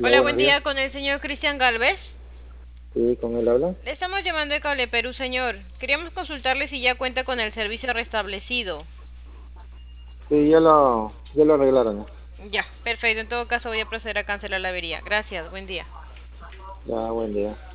Hola, Hola, buenos buen día días. con el señor Cristian Galvez. Sí, con él habla. Le estamos llamando de Cable Perú, señor. Queríamos consultarle si ya cuenta con el servicio restablecido. Sí, ya lo arreglaron. Ya, perfecto. En todo caso voy a proceder a cancelar la avería. Gracias, buen día. Ya, buen día.